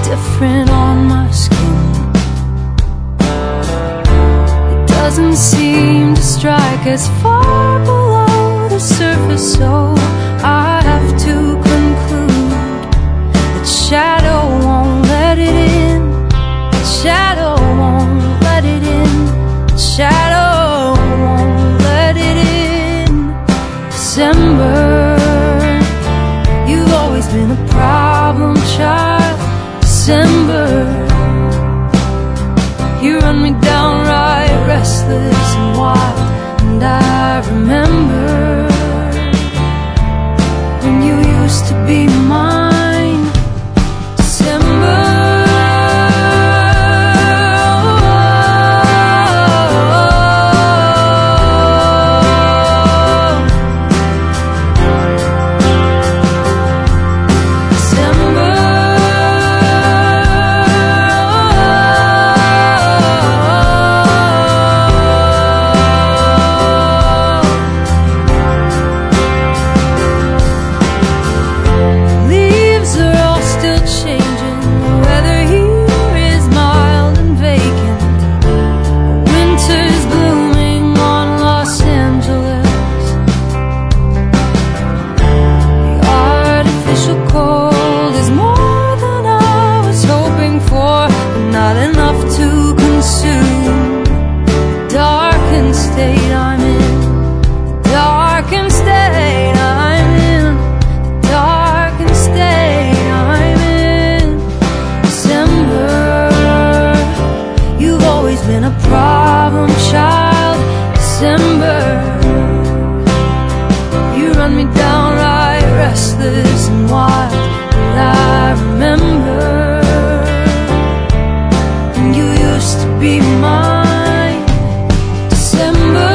different on my skin. It doesn't seem to strike as far below the surface, so I have to conclude that shadow won't let it in. Shadow won't let it in. Shadow won't let it in. December, you've always been a problem child. December, you run me downright restless and wild. And I remember when you used to be mine. December, not enough to consume the darkened state I'm in. The darkened state I'm in. The darkened state I'm in. December, you've always been a problem child. December, you run me downright restless and wild. And I remember to be mine. December,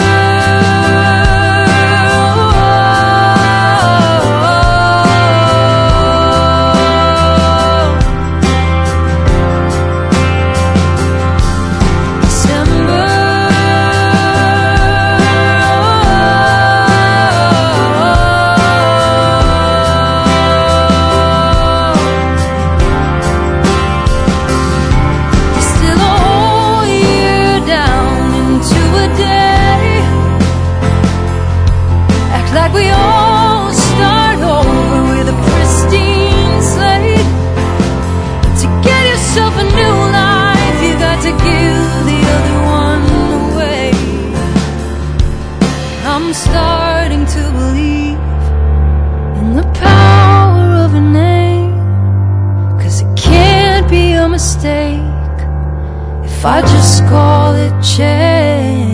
like we all start over with a pristine slate. To get yourself a new life, you got to give the other one away. I'm starting to believe in the power of a name, 'cause it can't be a mistake if I just call it change.